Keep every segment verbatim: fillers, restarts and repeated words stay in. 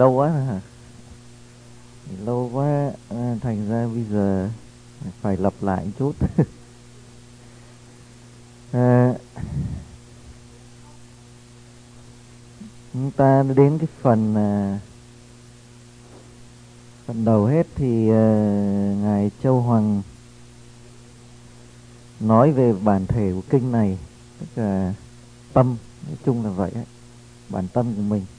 lâu quá hả? Nghỉ lâu quá à, thành ra bây giờ phải lặp lại một chút. à, chúng ta đến cái phần à, phần đầu hết thì à, ngài Châu Hoàng nói về bản thể của kinh này, tức là tâm, nói chung là vậy ấy, bản tâm của mình.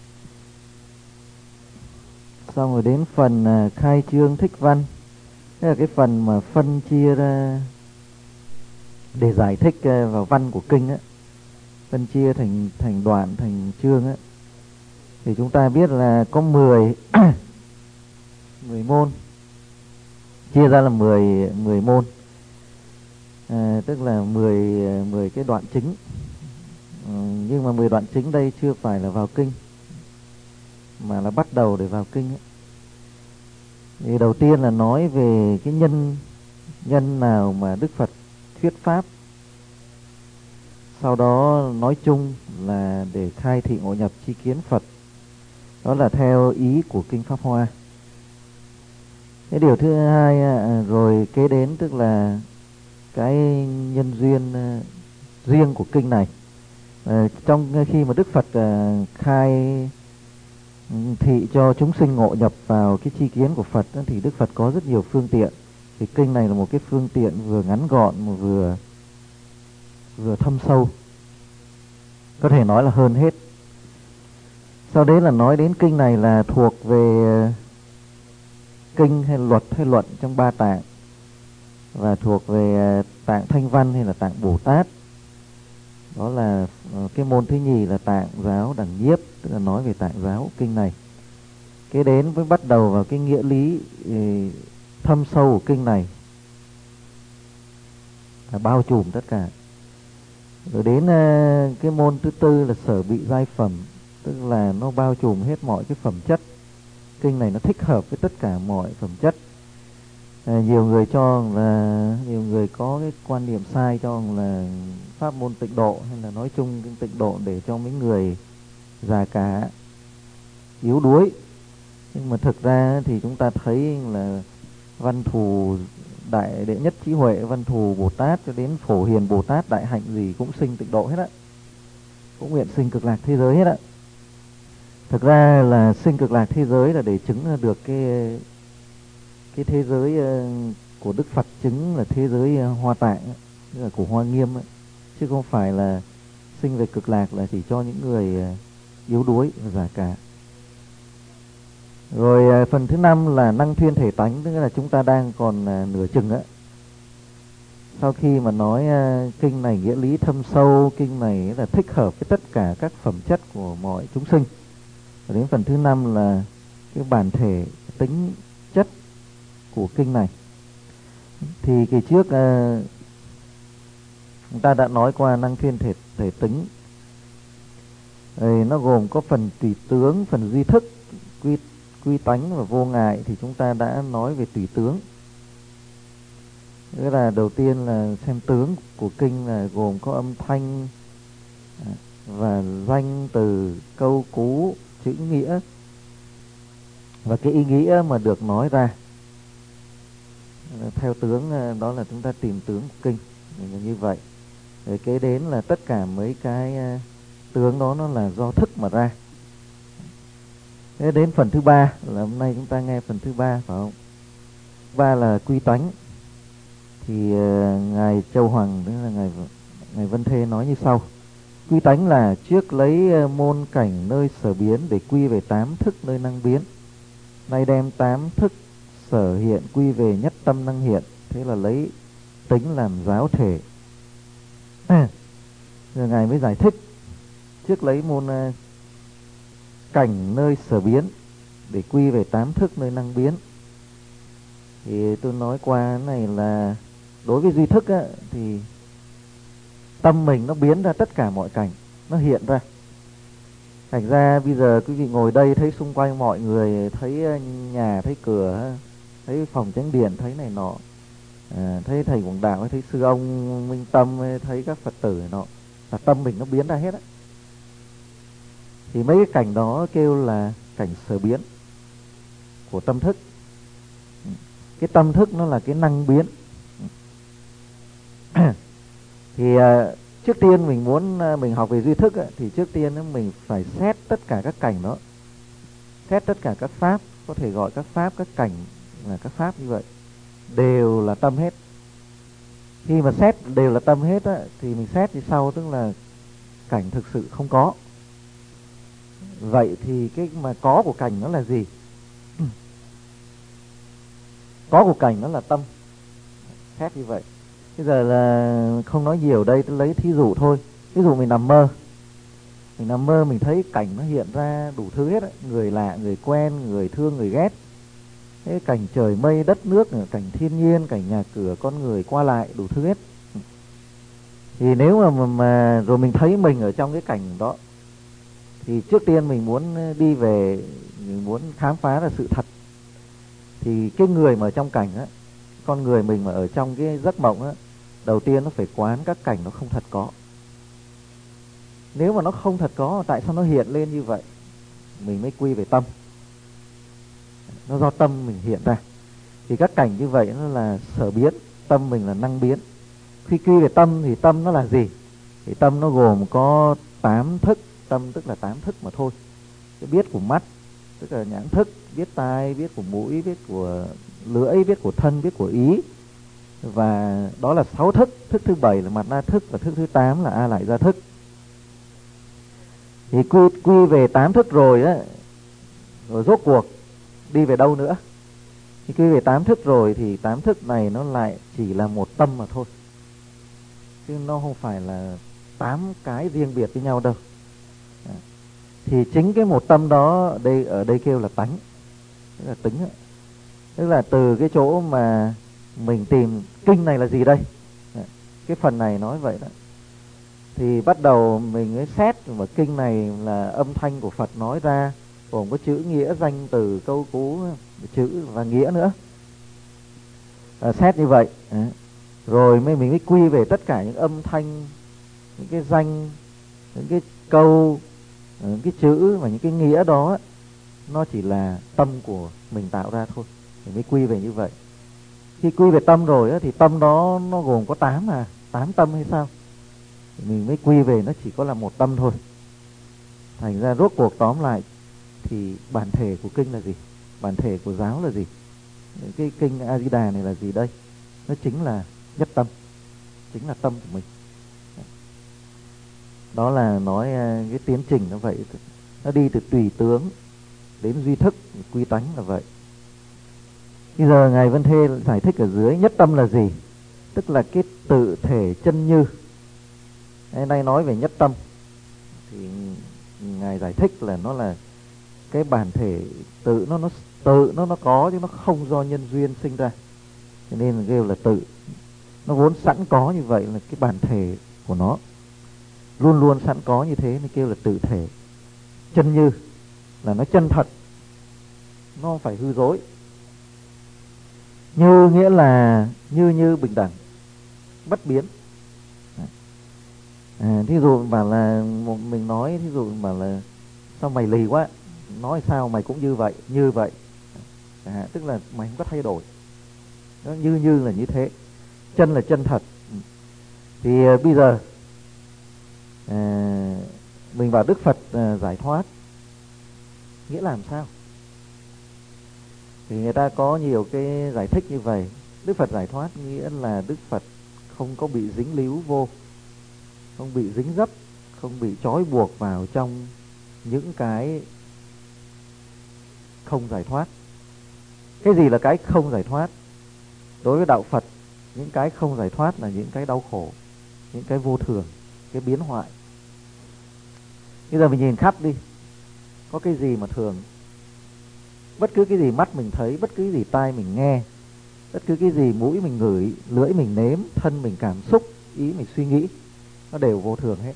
Xong rồi đến phần à, khai chương thích văn, tức là cái phần mà phân chia ra để giải thích à, vào văn của kinh á, phân chia thành thành đoạn, thành chương á, thì chúng ta biết là có mười mười môn, chia ra là mười mười môn, à, tức là mười mười cái đoạn chính. Ừ, nhưng mà mười đoạn chính đây chưa phải là vào kinh, mà là bắt đầu để vào kinh ấy. Thì đầu tiên là nói về cái nhân nhân nào mà Đức Phật thuyết pháp, sau đó nói chung là để khai thị ngộ nhập chi kiến Phật, đó là theo ý của kinh Pháp Hoa. Cái điều thứ hai rồi kế đến tức là cái nhân duyên riêng của kinh này. À, trong khi mà Đức Phật à, khai thị cho chúng sinh ngộ nhập vào cái chi kiến của Phật thì Đức Phật có rất nhiều phương tiện. Thì kinh này là một cái phương tiện vừa ngắn gọn mà vừa vừa thâm sâu, có thể nói là hơn hết. Sau đấy là nói đến kinh này là thuộc về kinh hay luật hay luận trong ba tạng, và thuộc về tạng Thanh Văn hay là tạng Bồ Tát. Đó là cái môn thứ nhì là tạng giáo đẳng nhiếp, tức là nói về tạng giáo kinh này. Kế đến với bắt đầu vào cái nghĩa lý thâm sâu của kinh này, là bao trùm tất cả. Rồi đến cái môn thứ tư là sở bị giai phẩm, tức là nó bao trùm hết mọi cái phẩm chất. Kinh này nó thích hợp với tất cả mọi phẩm chất. À, nhiều người cho là nhiều người có cái quan niệm sai cho là pháp môn tịnh độ hay là nói chung cái tịnh độ để cho mấy người già cả, yếu đuối. Nhưng mà thực ra thì chúng ta thấy là Văn Thù đại đệ nhất trí huệ, Văn Thù Bồ Tát cho đến Phổ Hiền Bồ Tát đại hạnh gì cũng sinh tịnh độ hết á, cũng nguyện sinh cực lạc thế giới hết á. Thực ra là sinh cực lạc thế giới là để chứng được cái cái thế giới của Đức Phật, chứng là thế giới Hoa Tạng, tức là của Hoa Nghiêm ấy. Chứ không phải là sinh về cực lạc là chỉ cho những người yếu đuối và già cả. Rồi phần thứ năm là năng thuyên thể tánh, tức là chúng ta đang còn nửa chừng á. Sau khi mà nói kinh này nghĩa lý thâm sâu, kinh này là thích hợp với tất cả các phẩm chất của mọi chúng sinh. Và đến phần thứ năm là cái bản thể tính chất của kinh này. Thì kỳ trước uh, chúng ta đã nói qua năng thuyên thể, thể tính. Rồi nó gồm có phần tùy tướng, phần duy thức, quy, quy tánh và vô ngại. Thì chúng ta đã nói về tùy tướng. Nghĩa là đầu tiên là xem tướng của kinh là gồm có âm thanh và danh từ, câu cú, chữ nghĩa và cái ý nghĩa mà được nói ra. Theo tướng đó là chúng ta tìm tướng của kinh như vậy. Rồi kế đến là tất cả mấy cái tướng đó nó là do thức mà ra. Thế đến phần thứ ba là hôm nay chúng ta nghe phần thứ ba, phải không? Ba là quy tánh. Thì uh, ngài Châu Hoàng, tức là ngài ngài Vân Thê nói như sau: quy tánh là trước lấy môn cảnh nơi sở biến để quy về tám thức nơi năng biến, nay đem tám thức sở hiện quy về nhất tâm năng hiện, thế là lấy tính làm giáo thể. À, rồi ngài mới giải thích trước lấy môn uh, cảnh nơi sở biến để quy về tám thức nơi năng biến. Thì tôi nói qua cái này là đối với duy thức á, thì tâm mình nó biến ra tất cả mọi cảnh, nó hiện ra. Thành ra bây giờ quý vị ngồi đây thấy xung quanh mọi người, thấy nhà, thấy cửa, thấy phòng chánh điện, thấy này nọ, à, thấy thầy Quảng Đạo, thấy sư ông Minh Tâm, thấy các Phật tử này nọ, là tâm mình nó biến ra hết á. Thì mấy cái cảnh đó kêu là cảnh sở biến. của tâm thức. Cái tâm thức nó là cái năng biến. Thì uh, trước tiên mình muốn uh, mình học về duy thức uh, thì trước tiên uh, mình phải xét tất cả các cảnh đó, xét tất cả các pháp, có thể gọi các pháp, các cảnh là các pháp như vậy, đều là tâm hết. Khi mà xét đều là tâm hết á, thì mình xét như sau, tức là cảnh thực sự không có. Vậy thì cái mà có của cảnh nó là gì? Có của cảnh nó là tâm. Xét như vậy. Bây giờ là không nói nhiều đây, tôi lấy thí dụ thôi. Ví dụ mình nằm mơ, mình nằm mơ mình thấy cảnh nó hiện ra đủ thứ hết ấy. Người lạ, người quen, người thương, người ghét. Thế cảnh trời mây, đất nước, cảnh thiên nhiên, cảnh nhà cửa, con người qua lại, đủ thứ hết. Thì nếu mà, mà, mà rồi mình thấy mình ở trong cái cảnh đó, thì trước tiên mình muốn đi về, mình muốn khám phá ra sự thật. Thì cái người mà ở trong cảnh á, con người mình mà ở trong cái giấc mộng á, đầu tiên nó phải quán các cảnh nó không thật có. Nếu mà nó không thật có, tại sao nó hiện lên như vậy? Mình mới quy về tâm. Nó do tâm mình hiện ra. Thì các cảnh như vậy nó là sở biến, tâm mình là năng biến. Khi quy về tâm thì tâm nó là gì? Thì tâm nó gồm có tám thức. Tâm tức là tám thức mà thôi. Cái biết của mắt, tức là nhãn thức, biết tai, biết của mũi, biết của lưỡi, biết của thân, biết của ý. Và đó là sáu thức. Thức thứ bảy là mặt na thức, và thức thứ tám là a lại gia thức. Thì quy, quy về tám thức rồi á, rồi rốt cuộc đi về đâu nữa? Thì quy về tám thức rồi thì tám thức này nó lại chỉ là một tâm mà thôi, chứ nó không phải là tám cái riêng biệt với nhau đâu. Thì chính cái một tâm đó đây ở đây kêu là tánh, tức là tính. Tức là từ cái chỗ mà mình tìm kinh này là gì đây, cái phần này nói vậy đó, thì bắt đầu mình mới xét mà kinh này là âm thanh của Phật nói ra, gồm có chữ, nghĩa, danh, từ, câu cú, chữ và nghĩa nữa. À, xét như vậy, à, rồi mới mình mới quy về tất cả những âm thanh, những cái danh, những cái câu, những cái chữ và những cái nghĩa đó, nó chỉ là tâm của mình tạo ra thôi. Mình mới quy về như vậy. Khi quy về tâm rồi á, thì tâm đó nó gồm có tám à, tám tâm hay sao? Thì mình mới quy về nó chỉ có là một tâm thôi. Thành ra rốt cuộc tóm lại thì bản thể của kinh là gì? Bản thể của giáo là gì? Cái kinh A Di Đà này là gì đây? Nó chính là nhất tâm, chính là tâm của mình. Đó là nói cái tiến trình nó vậy. Nó đi từ tùy tướng đến duy thức, quy tánh là vậy. Bây giờ Ngài Vân Thê giải thích ở dưới nhất tâm là gì? Tức là cái tự thể chân như. Hôm nay nói về nhất tâm thì Ngài giải thích là nó là cái bản thể tự nó nó tự nó nó có, chứ nó không do nhân duyên sinh ra. Cho nên là kêu là tự. Nó vốn sẵn có như vậy, là cái bản thể của nó luôn luôn sẵn có như thế, nên kêu là tự thể chân như, là nó chân thật, nó không phải hư dối. Như nghĩa là như như bình đẳng, bất biến. À, thí dụ bảo là mình nói, thí dụ bảo là sao mày lì quá, nói sao mày cũng như vậy, như vậy. À, tức là mày không có thay đổi. Nó như như là như thế. Chân là chân thật. Thì à, bây giờ à, mình bảo Đức Phật à, giải thoát nghĩa là làm sao? Thì người ta có nhiều cái giải thích như vậy. Đức Phật giải thoát nghĩa là Đức Phật không có bị dính líu vô, không bị dính dấp, không bị trói buộc vào trong những cái không giải thoát. Cái gì là cái không giải thoát? Đối với đạo Phật, những cái không giải thoát là những cái đau khổ, những cái vô thường, cái biến hoại. Bây giờ mình nhìn khắp đi, có cái gì mà thường? Bất cứ cái gì mắt mình thấy, bất cứ cái gì tai mình nghe, bất cứ cái gì mũi mình ngửi, lưỡi mình nếm, thân mình cảm xúc, ý mình suy nghĩ, nó đều vô thường hết.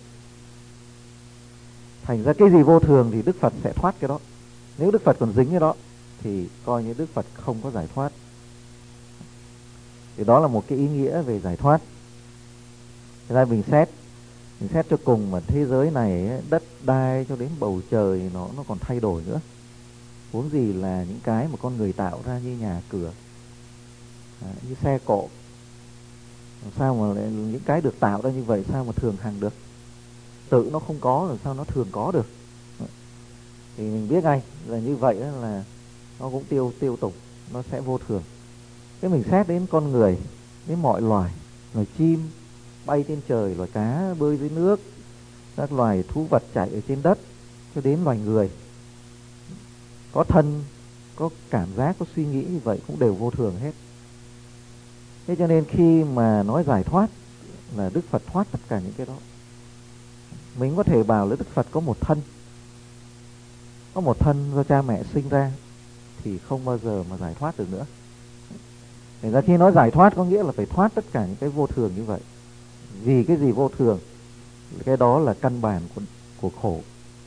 Thành ra cái gì vô thường thì Đức Phật sẽ thoát cái đó. Nếu Đức Phật còn dính cái đó thì coi như Đức Phật không có giải thoát. Thì đó là một cái ý nghĩa về giải thoát. Thế ra mình xét, mình xét cho cùng mà thế giới này, đất đai cho đến bầu trời nó nó còn thay đổi nữa. huống gì là những cái mà con người tạo ra như nhà cửa, à, như xe cộ. Sao mà lại những cái được tạo ra như vậy sao mà thường hằng được? Tự nó không có rồi sao nó thường có được? Thì mình biết ngay là như vậy là nó cũng tiêu tiêu tục, nó sẽ vô thường. Thế mình xét đến con người, đến mọi loài, loài chim bay trên trời, loài cá bơi dưới nước, các loài thú vật chạy ở trên đất, cho đến loài người có thân, có cảm giác, có suy nghĩ như vậy cũng đều vô thường hết. Thế cho nên khi mà nói giải thoát là Đức Phật thoát tất cả những cái đó. Mình có thể bảo là Đức Phật có một thân, có một thân do cha mẹ sinh ra, thì không bao giờ mà giải thoát được nữa. Thành ra khi nói giải thoát có nghĩa là phải thoát tất cả những cái vô thường như vậy. Vì cái gì vô thường? Cái đó là căn bản của, của khổ.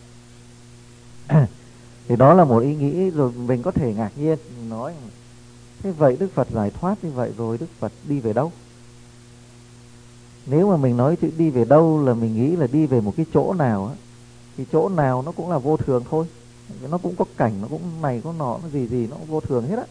Thì đó là một ý nghĩ. Rồi mình có thể ngạc nhiên nói, thế vậy Đức Phật giải thoát như vậy rồi Đức Phật đi về đâu? Nếu mà mình nói chữ đi về đâu là mình nghĩ là đi về một cái chỗ nào á, thì chỗ nào nó cũng là vô thường thôi. Nó cũng có cảnh, nó cũng này có nọ, nó gì gì nó cũng vô thường hết á.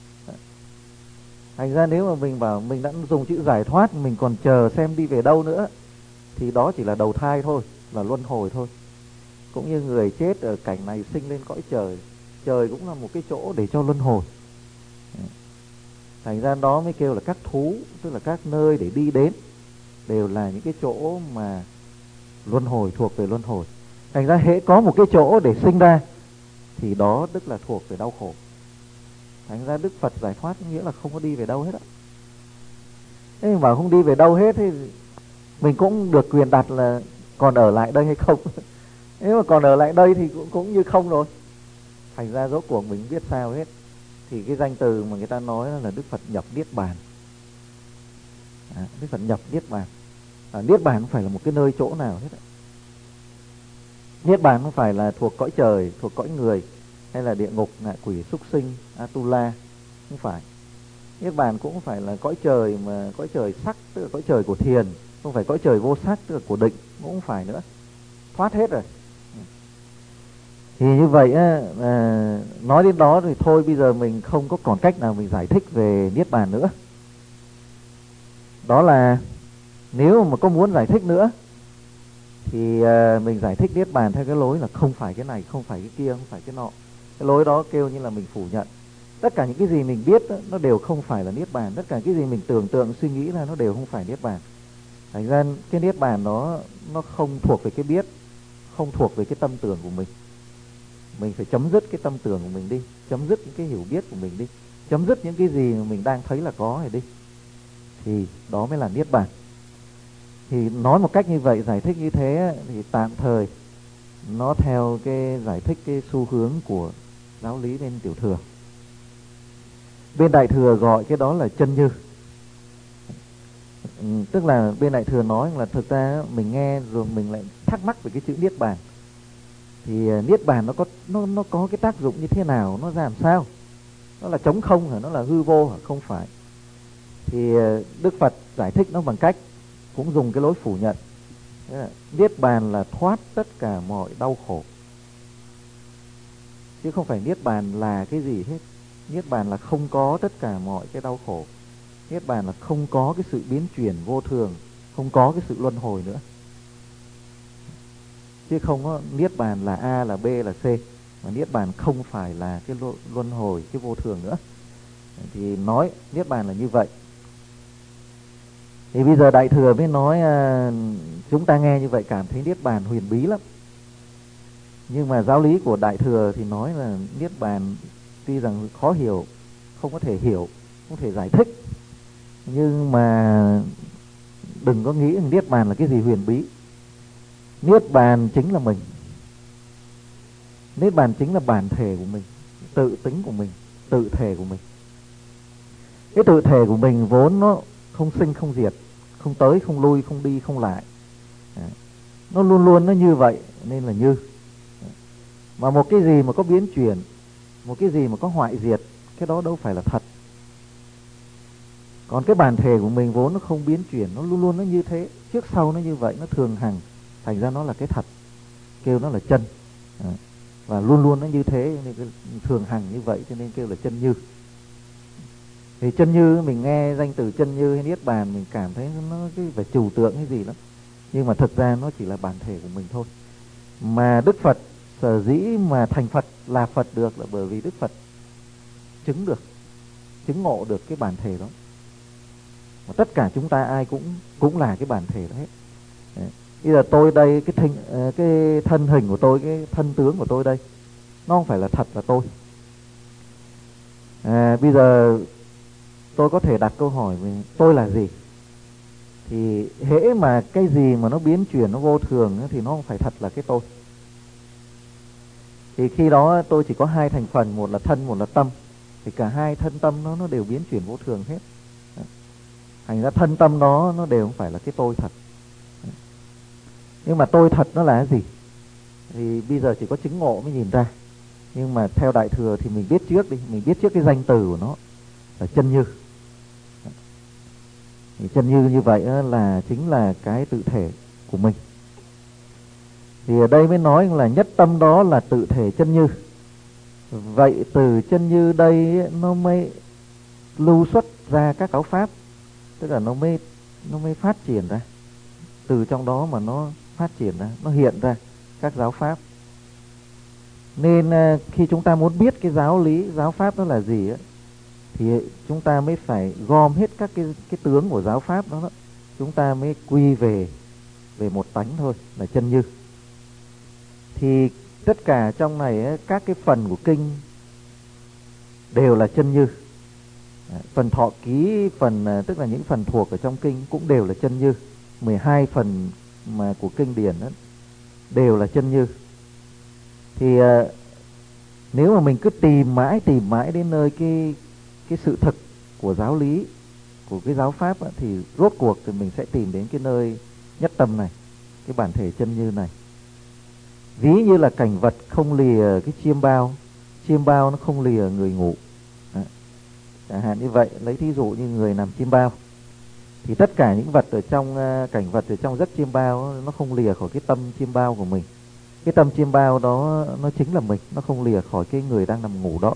Thành ra nếu mà mình bảo mình đã dùng chữ giải thoát, mình còn chờ xem đi về đâu nữa, thì đó chỉ là đầu thai thôi, là luân hồi thôi. Cũng như người chết ở cảnh này sinh lên cõi trời, trời cũng là một cái chỗ để cho luân hồi. Thành ra đó mới kêu là các thú, tức là các nơi để đi đến, đều là những cái chỗ mà luân hồi, thuộc về luân hồi. Thành ra hễ có một cái chỗ để sinh ra thì đó tức là thuộc về đau khổ. Thành ra Đức Phật giải thoát nghĩa là không có đi về đâu hết á. Thế nhưng mà không đi về đâu hết thì mình cũng được quyền đặt là còn ở lại đây hay không. Nếu mà còn ở lại đây thì cũng, cũng như không rồi. Thành ra rốt cuộc mình biết sao hết. Thì cái danh từ mà người ta nói là Đức Phật nhập Niết Bàn. À, Đức Phật nhập Niết Bàn. À, Niết Bàn không phải là một cái nơi chỗ nào hết. Niết Bàn không phải là thuộc cõi trời, thuộc cõi người, hay là địa ngục, ngạ quỷ, súc sinh, Atula. Không phải. Niết Bàn cũng không phải là cõi trời mà cõi trời sắc, tức là cõi trời của thiền. Không phải cõi trời vô sắc, tức là của định. Cũng không phải nữa. Thoát hết rồi. Thì như vậy á, à, nói đến đó thì thôi, bây giờ mình không có còn cách nào mình giải thích về Niết Bàn nữa. Đó là nếu mà có muốn giải thích nữa thì à, mình giải thích Niết Bàn theo cái lối là không phải cái này, không phải cái kia, không phải cái nọ. Cái lối đó kêu như là mình phủ nhận. Tất cả những cái gì mình biết đó, nó đều không phải là Niết Bàn. Tất cả cái gì mình tưởng tượng, suy nghĩ ra nó đều không phải Niết Bàn. Thành ra cái Niết Bàn nó, nó không thuộc về cái biết, không thuộc về cái tâm tưởng của mình. Mình phải chấm dứt cái tâm tưởng của mình đi, chấm dứt những cái hiểu biết của mình đi, chấm dứt những cái gì mà mình đang thấy là có này đi, thì đó mới là Niết Bàn. Thì nói một cách như vậy, giải thích như thế thì tạm thời nó theo cái giải thích cái xu hướng của giáo lý bên Tiểu Thừa. Bên Đại Thừa gọi cái đó là chân như. Ừ, tức là bên Đại Thừa nói là thực ra mình nghe rồi mình lại thắc mắc về cái chữ Niết Bàn. Thì Niết Bàn nó có nó nó có cái tác dụng như thế nào, nó ra làm sao? Nó là trống không hả? Nó là hư vô hả? Không phải. Thì Đức Phật giải thích nó bằng cách cũng dùng cái lối phủ nhận. Niết Bàn là thoát tất cả mọi đau khổ, chứ không phải Niết Bàn là cái gì hết. Niết Bàn là không có tất cả mọi cái đau khổ. Niết Bàn là không có cái sự biến chuyển vô thường, không có cái sự luân hồi nữa. Chứ không có Niết Bàn là A, là B, là C. Mà Niết Bàn không phải là cái luân hồi, cái vô thường nữa. Thì nói Niết Bàn là như vậy. Thì bây giờ Đại Thừa mới nói, à, chúng ta nghe như vậy cảm thấy Niết Bàn huyền bí lắm. Nhưng mà giáo lý của Đại Thừa thì nói là Niết Bàn tuy rằng khó hiểu, không có thể hiểu, không thể giải thích, nhưng mà đừng có nghĩ Niết Bàn là cái gì huyền bí. Niết Bàn chính là mình. Niết Bàn chính là bản thể của mình, tự tính của mình, tự thể của mình. Cái tự thể của mình vốn nó không sinh không diệt, không tới không lui, không đi không lại. Nó luôn luôn nó như vậy nên là như. Mà một cái gì mà có biến chuyển, một cái gì mà có hoại diệt, cái đó đâu phải là thật. Còn cái bản thể của mình vốn nó không biến chuyển, nó luôn luôn nó như thế, trước sau nó như vậy, nó thường hằng. Thành ra nó là cái thật, kêu nó là chân. và luôn luôn nó như thế, nên thường hằng như vậy cho nên kêu là chân như. Thì chân như mình nghe danh từ chân như hay niết bàn mình cảm thấy nó cái phải trừu tượng hay gì lắm, nhưng mà thực ra nó chỉ là bản thể của mình thôi. Mà Đức Phật sở dĩ mà thành Phật là Phật được là bởi vì Đức Phật chứng được, chứng ngộ được cái bản thể đó. Mà tất cả chúng ta ai cũng cũng là cái bản thể đó hết. Đấy. Bây giờ tôi đây, cái thân, cái thân hình của tôi, cái thân tướng của tôi đây, nó không phải là thật là tôi. À, bây giờ tôi có thể đặt câu hỏi về tôi là gì. Thì hễ mà cái gì mà nó biến chuyển, nó vô thường thì nó không phải thật là cái tôi. Thì khi đó tôi chỉ có hai thành phần, một là thân, một là tâm. Thì cả hai thân tâm nó nó đều biến chuyển vô thường hết. Thành ra thân tâm đó nó đều không phải là cái tôi thật. Nhưng mà tôi thật nó là cái gì? Thì bây giờ chỉ có chứng ngộ mới nhìn ra. Nhưng mà theo Đại Thừa thì mình biết trước đi, mình biết trước cái danh từ của nó là chân như. Thì chân như như vậy là chính là cái tự thể của mình. Thì ở đây mới nói là nhất tâm đó là tự thể chân như. Vậy từ chân như đây nó mới lưu xuất ra các giáo pháp, tức là nó mới nó mới phát triển ra. Từ trong đó mà nó phát triển ra, nó hiện ra các giáo pháp. Nên khi chúng ta muốn biết cái giáo lý, giáo pháp đó là gì ấy, thì chúng ta mới phải gom hết các cái cái tướng của giáo pháp đó, đó. Chúng ta mới quy về về một tánh thôi, là chân như. Thì tất cả trong này ấy, các cái phần của kinh đều là chân như. Phần thọ ký, phần tức là những phần thuộc ở trong kinh cũng đều là chân như. mười hai phần mà của kinh điển đó, đều là chân như. Thì nếu mà mình cứ tìm mãi tìm mãi đến nơi cái cái sự thực của giáo lý, của cái giáo pháp á, thì rốt cuộc thì mình sẽ tìm đến cái nơi nhất tâm này, cái bản thể chân như này. Ví như là cảnh vật không lìa cái chiêm bao, chiêm bao nó không lìa người ngủ. Đó. Chẳng hạn như vậy, lấy thí dụ như người nằm chiêm bao, thì tất cả những vật ở trong uh, cảnh vật ở trong giấc chiêm bao nó không lìa khỏi cái tâm chiêm bao của mình. Cái tâm chiêm bao đó nó chính là mình, nó không lìa khỏi cái người đang nằm ngủ đó.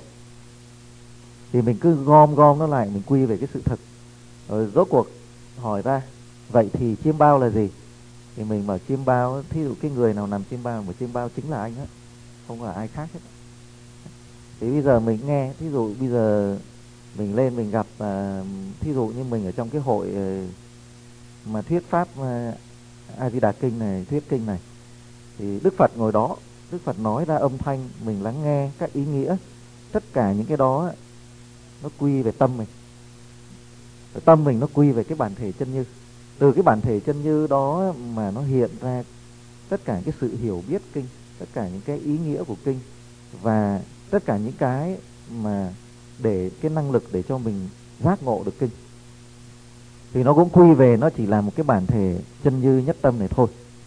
Thì mình cứ gom gom nó lại, mình quy về cái sự thật. Rồi rốt cuộc hỏi ra, vậy thì chiêm bao là gì? Thì mình bảo chiêm bao, thí dụ cái người nào nằm chiêm bao, mà chiêm bao chính là anh hết, không là ai khác hết. Thì bây giờ mình nghe, thí dụ bây giờ mình lên mình gặp, uh, thí dụ như mình ở trong cái hội uh, mà thuyết pháp uh, A Di Đà Kinh này, thuyết kinh này, thì Đức Phật ngồi đó, Đức Phật nói ra âm thanh, mình lắng nghe các ý nghĩa, tất cả những cái đó nó quy về tâm mình. Tâm mình nó quy về cái bản thể chân như. Từ cái bản thể chân như đó mà nó hiện ra tất cả cái sự hiểu biết kinh, tất cả những cái ý nghĩa của kinh, và tất cả những cái mà để cái năng lực để cho mình giác ngộ được kinh. Thì nó cũng quy về, nó chỉ là một cái bản thể chân như nhất tâm này thôi.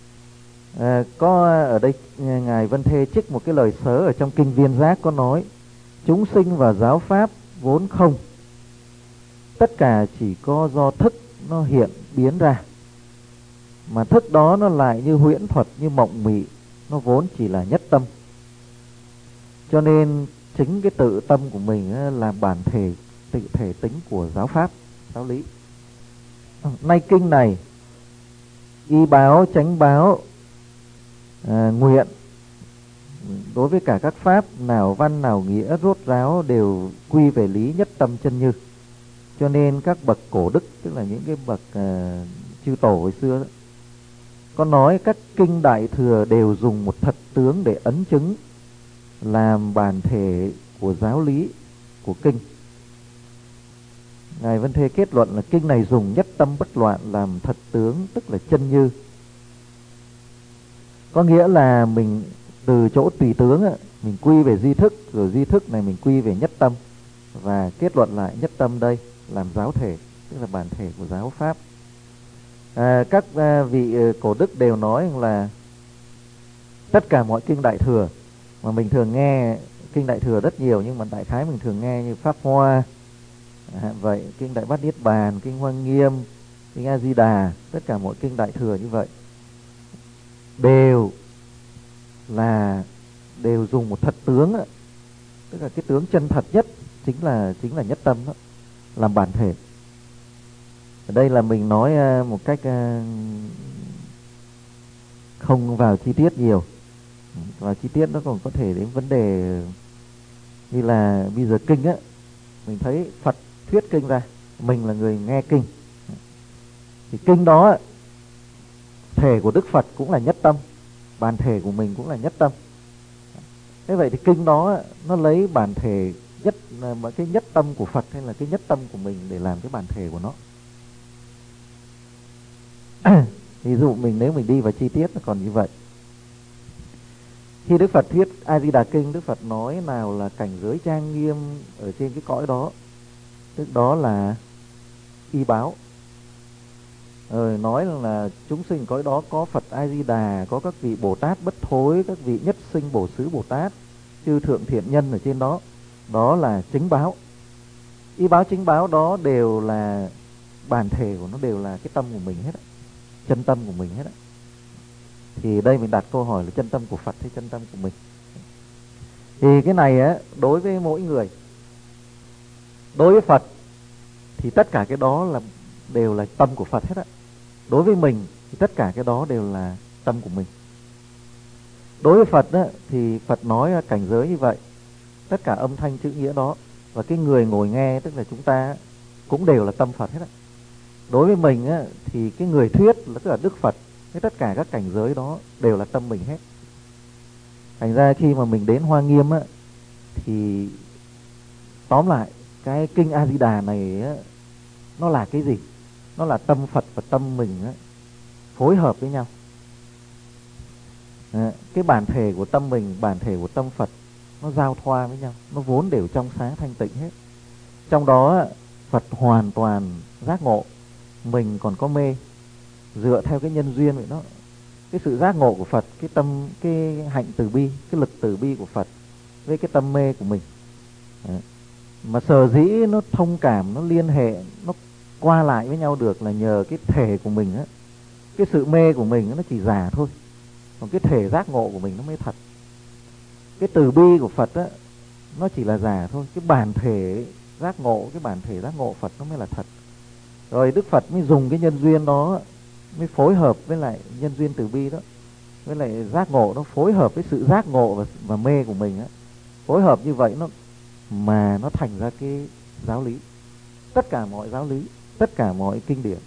À, có ở đây Ngài Vân Thê trích một cái lời sớ ở trong kinh Viên Giác có nói: chúng sinh và giáo pháp vốn không, tất cả chỉ có do thức nó hiện biến ra. Mà thức đó nó lại như huyễn thuật, như mộng mị, nó vốn chỉ là nhất tâm. Cho nên chính cái tự tâm của mình là bản thể, tự thể tính của giáo pháp, giáo lý. Nay kinh này y báo, chánh báo, à, nguyện, đối với cả các pháp nào văn nào nghĩa rốt ráo đều quy về lý nhất tâm chân như. Cho nên các bậc cổ đức, tức là những cái bậc uh, chư tổ hồi xưa đó, có nói các kinh Đại Thừa đều dùng một thật tướng để ấn chứng làm bản thể của giáo lý của kinh. Ngài Vân Thê kết luận là kinh này dùng nhất tâm bất loạn làm thật tướng, tức là chân như. Có nghĩa là mình từ chỗ tùy tướng mình quy về duy thức, rồi duy thức này mình quy về nhất tâm, và kết luận lại nhất tâm đây làm giáo thể, tức là bản thể của giáo pháp. À, các à, vị cổ đức đều nói là tất cả mọi kinh Đại Thừa mà mình thường nghe, kinh Đại Thừa rất nhiều nhưng mà đại khái mình thường nghe như Pháp Hoa, à, vậy kinh Đại Bát Niết Bàn, kinh Hoa Nghiêm, kinh A Di Đà, tất cả mọi kinh Đại Thừa như vậy đều là đều dùng một thật tướng á, tức là cái tướng chân thật nhất chính là chính là nhất tâm đó, làm bản thể. Ở đây là mình nói uh, một cách uh, không vào chi tiết nhiều. Vào chi tiết nó còn có thể đến vấn đề như là bây giờ kinh á, mình thấy Phật thuyết kinh ra, mình là người nghe kinh, thì kinh đó thể của Đức Phật cũng là nhất tâm, bản thể của mình cũng là nhất tâm. Thế vậy thì kinh đó nó lấy bản thể nhất, cái nhất tâm của Phật hay là cái nhất tâm của mình để làm cái bản thể của nó. Ví dụ mình nếu mình đi vào chi tiết nó còn như vậy. Khi Đức Phật thuyết A Di Đà Kinh, Đức Phật nói nào là cảnh giới trang nghiêm ở trên cái cõi đó, tức đó là y báo. Rồi nói là chúng sinh cõi đó có Phật A Di Đà, có các vị Bồ Tát bất thối, các vị nhất sinh bổ xứ Bồ Tát, chư thượng thiện nhân ở trên đó, đó là chính báo. Y báo chính báo đó đều là bản thể của nó, đều là cái tâm của mình hết á, chân tâm của mình hết á. Thì đây mình đặt câu hỏi là chân tâm của Phật hay chân tâm của mình. Thì cái này á, đối với mỗi người, đối với Phật thì tất cả cái đó là đều là tâm của Phật hết á. Đối với mình thì tất cả cái đó đều là tâm của mình. Đối với Phật á, thì Phật nói cảnh giới như vậy, tất cả âm thanh chữ nghĩa đó, và cái người ngồi nghe tức là chúng ta cũng đều là tâm Phật hết á. Đối với mình á, thì cái người thuyết là tức là Đức Phật, thế tất cả các cảnh giới đó đều là tâm mình hết. Thành ra khi mà mình đến Hoa Nghiêm á, thì tóm lại cái kinh A Di Đà này á, nó là cái gì? Nó là tâm Phật và tâm mình á, phối hợp với nhau. À, cái bản thể của tâm mình, bản thể của tâm Phật nó giao thoa với nhau, nó vốn đều trong sáng thanh tịnh hết. Trong đó Phật hoàn toàn giác ngộ, mình còn có mê, dựa theo cái nhân duyên vậy đó. Cái sự giác ngộ của Phật, cái tâm, cái hạnh từ bi, cái lực từ bi của Phật với cái tâm mê của mình. À, mà sở dĩ nó thông cảm, nó liên hệ, nó qua lại với nhau được là nhờ cái thể của mình á. Cái sự mê của mình nó chỉ giả thôi, còn cái thể giác ngộ của mình nó mới thật. Cái từ bi của Phật á, nó chỉ là giả thôi, cái bản thể giác ngộ, cái bản thể giác ngộ Phật nó mới là thật. Rồi Đức Phật mới dùng cái nhân duyên đó, mới phối hợp với lại nhân duyên từ bi đó, với lại giác ngộ, nó phối hợp với sự giác ngộ và, và mê của mình á. Phối hợp như vậy nó mà nó thành ra cái giáo lý. Tất cả mọi giáo lý, tất cả mọi kinh điển.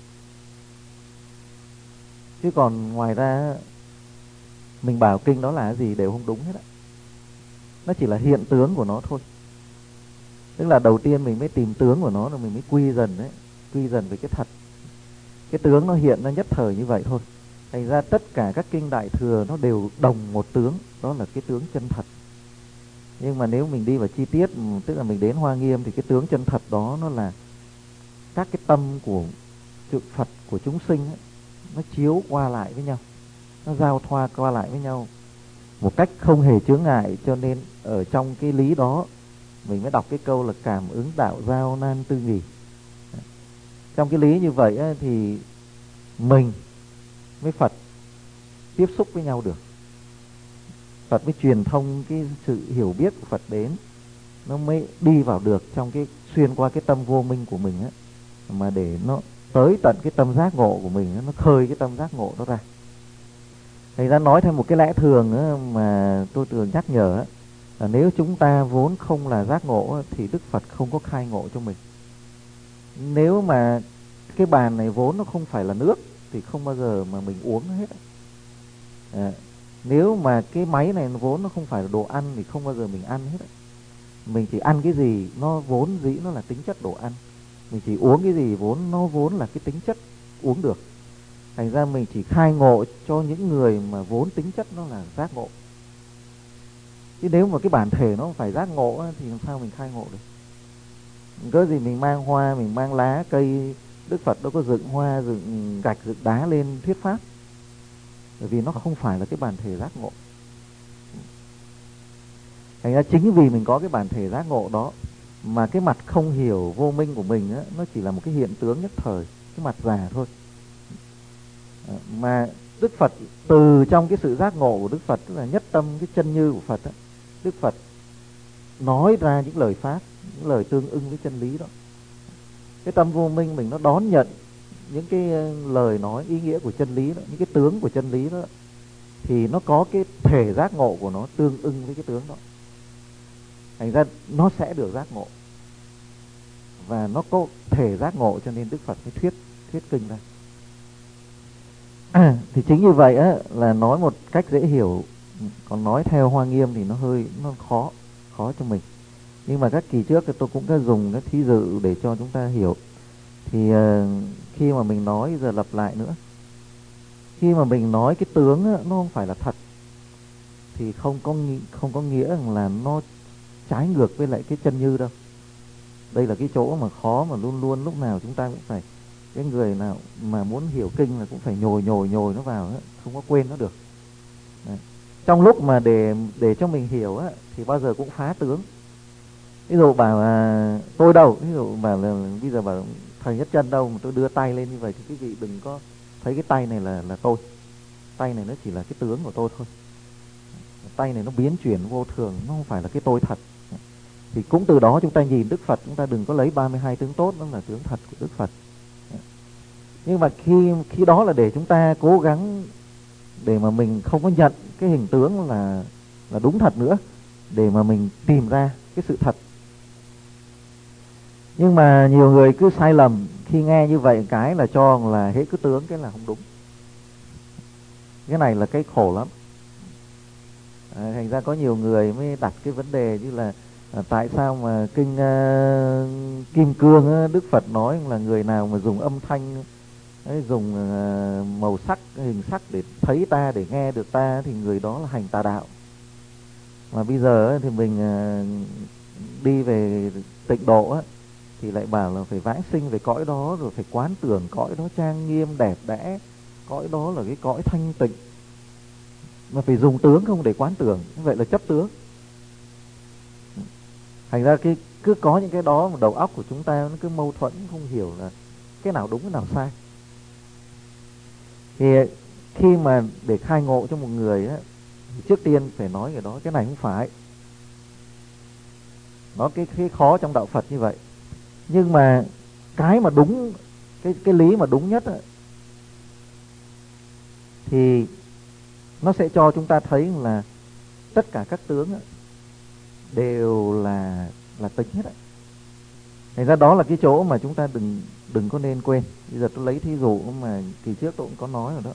Chứ còn ngoài ra mình bảo kinh đó là cái gì đều không đúng hết á. Nó chỉ là hiện tướng của nó thôi. Tức là đầu tiên mình mới tìm tướng của nó rồi mình mới quy dần đấy, quy dần về cái thật. Cái tướng nó hiện ra nhất thời như vậy thôi. Thành ra tất cả các kinh Đại Thừa nó đều đồng một tướng, đó là cái tướng chân thật. Nhưng mà nếu mình đi vào chi tiết, tức là mình đến Hoa Nghiêm, thì cái tướng chân thật đó nó là các cái tâm của Phật, của chúng sinh ấy, nó chiếu qua lại với nhau, nó giao thoa qua lại với nhau một cách không hề chướng ngại. Cho nên ở trong cái lý đó mình mới đọc cái câu là cảm ứng đạo giao nan tư nghì. Trong cái lý như vậy ấy, thì mình với Phật tiếp xúc với nhau được, Phật mới truyền thông cái sự hiểu biết của Phật đến, nó mới đi vào được trong cái xuyên qua cái tâm vô minh của mình á, mà để nó tới tận cái tâm giác ngộ của mình á, nó khơi cái tâm giác ngộ đó ra. Thành ra nói theo một cái lẽ thường á, mà tôi thường nhắc nhở á, là nếu chúng ta vốn không là giác ngộ á, thì Đức Phật không có khai ngộ cho mình. Nếu mà cái bàn này vốn nó không phải là nước thì không bao giờ mà mình uống hết. À, nếu mà cái máy này nó vốn nó không phải là đồ ăn thì không bao giờ mình ăn hết. Mình chỉ ăn cái gì nó vốn dĩ nó là tính chất đồ ăn, mình chỉ uống cái gì vốn nó vốn là cái tính chất uống được. Thành ra mình chỉ khai ngộ cho những người mà vốn tính chất nó là giác ngộ. Chứ nếu mà cái bản thể nó phải giác ngộ thì làm sao mình khai ngộ được. Có gì mình mang hoa, mình mang lá cây, Đức Phật đâu có dựng hoa, dựng gạch, dựng đá lên thuyết pháp, bởi vì nó không phải là cái bản thể giác ngộ. Thành ra chính vì mình có cái bản thể giác ngộ đó mà cái mặt không hiểu vô minh của mình á, nó chỉ là một cái hiện tướng nhất thời, cái mặt giả thôi. Mà Đức Phật từ trong cái sự giác ngộ của Đức Phật, tức là nhất tâm cái chân như của Phật á, Đức Phật nói ra những lời pháp, những lời tương ưng với chân lý đó. Cái tâm vô minh mình nó đón nhận những cái lời nói ý nghĩa của chân lý đó, những cái tướng của chân lý đó, thì nó có cái thể giác ngộ của nó tương ưng với cái tướng đó. Thành ra nó sẽ được giác ngộ. Và nó có thể giác ngộ cho nên Đức Phật mới thuyết thuyết kinh ra. À, thì chính như vậy á, là nói một cách dễ hiểu, còn nói theo Hoa Nghiêm thì nó hơi nó khó khó cho mình. Nhưng mà các kỳ trước thì tôi cũng có dùng các thí dụ để cho chúng ta hiểu. Thì uh, khi mà mình nói, giờ lặp lại nữa, khi mà mình nói cái tướng á, nó không phải là thật, thì không có không có nghĩa là nó trái ngược với lại cái chân như đâu. Đây là cái chỗ mà khó, mà luôn luôn lúc nào chúng ta cũng phải, cái người nào mà muốn hiểu kinh là cũng phải nhồi nhồi nhồi nó vào á, không có quên nó được. Đấy. Trong lúc mà để để cho mình hiểu á, thì bao giờ cũng phá tướng. Ví dụ bảo là tôi đâu, ví dụ bảo là bây giờ bảo thầy Nhất Chân đâu, mà tôi đưa tay lên như vậy thì quý vị đừng có thấy cái tay này là là tôi. Tay này nó chỉ là cái tướng của tôi thôi. Tay này nó biến chuyển vô thường, nó không phải là cái tôi thật. Thì cũng từ đó chúng ta nhìn Đức Phật, chúng ta đừng có lấy ba mươi hai tướng tốt đó là tướng thật của Đức Phật. Nhưng mà khi khi đó là để chúng ta cố gắng để mà mình không có nhận cái hình tướng là là đúng thật nữa, để mà mình tìm ra cái sự thật. Nhưng mà nhiều người cứ sai lầm khi nghe như vậy, cái là cho là hễ cứ tướng cái là không đúng. Cái này là cái khổ lắm. À, thành ra có nhiều người mới đặt cái vấn đề như là à, tại sao mà kinh uh, Kim Cương á, Đức Phật nói là người nào mà dùng âm thanh ấy, dùng uh, màu sắc, hình sắc để thấy ta, để nghe được ta, thì người đó là hành tà đạo. Mà bây giờ thì mình uh, đi về tịnh độ á, thì lại bảo là phải vãng sinh về cõi đó, rồi phải quán tưởng cõi đó trang nghiêm đẹp đẽ, cõi đó là cái cõi thanh tịnh, mà phải dùng tướng không để quán tưởng, như vậy là chấp tướng. Thành ra cái cứ có những cái đó mà đầu óc của chúng ta nó cứ mâu thuẫn, không hiểu là cái nào đúng cái nào sai. Thì khi mà để khai ngộ cho một người á, thì trước tiên phải nói cái đó, cái này không phải. Nó cái cái khó trong đạo Phật như vậy. Nhưng mà cái mà đúng, cái cái lý mà đúng nhất á, thì nó sẽ cho chúng ta thấy là tất cả các tướng á, đều là là tính hết á. Thành ra đó là cái chỗ mà chúng ta đừng đừng có nên quên. Bây giờ tôi lấy thí dụ mà kỳ trước tôi cũng có nói rồi đó.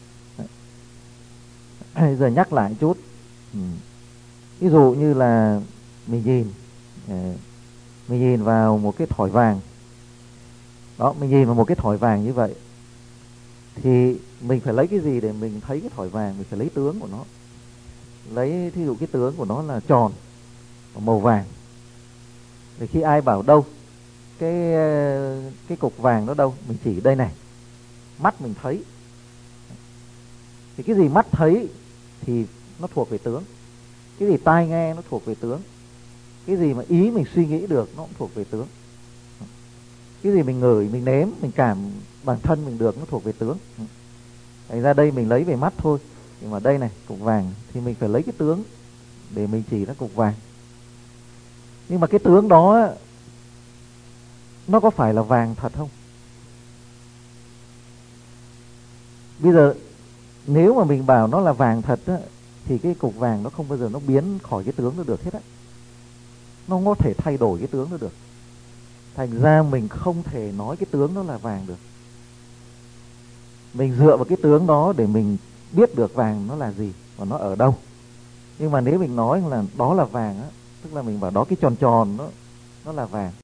Bây giờ nhắc lại chút. Ừ. Ví dụ như là mình nhìn mình nhìn vào một cái thỏi vàng. Đó, mình nhìn vào một cái thỏi vàng như vậy, thì mình phải lấy cái gì để mình thấy cái thỏi vàng? Mình phải lấy tướng của nó. Lấy thí dụ cái tướng của nó là tròn, màu vàng. Thì khi ai bảo đâu cái cái cục vàng đó đâu, mình chỉ đây này, mắt mình thấy. Thì cái gì mắt thấy thì nó thuộc về tướng. Cái gì tai nghe nó thuộc về tướng. Cái gì mà ý mình suy nghĩ được nó cũng thuộc về tướng. Cái gì mình ngửi, mình nếm, mình cảm bản thân mình được nó thuộc về tướng. Thành ra đây mình lấy về mắt thôi, nhưng mà đây này, cục vàng, thì mình phải lấy cái tướng để mình chỉ nó cục vàng. Nhưng mà cái tướng đó nó có phải là vàng thật không? Bây giờ nếu mà mình bảo nó là vàng thật á, thì cái cục vàng nó không bao giờ nó biến khỏi cái tướng nó được hết á. Nó không có thể thay đổi cái tướng nó được. Thành ra mình không thể nói cái tướng đó là vàng được. Mình dựa vào cái tướng đó để mình biết được vàng nó là gì và nó ở đâu. Nhưng mà nếu mình nói là đó là vàng á, tức là mình bảo đó cái tròn tròn đó, nó là vàng.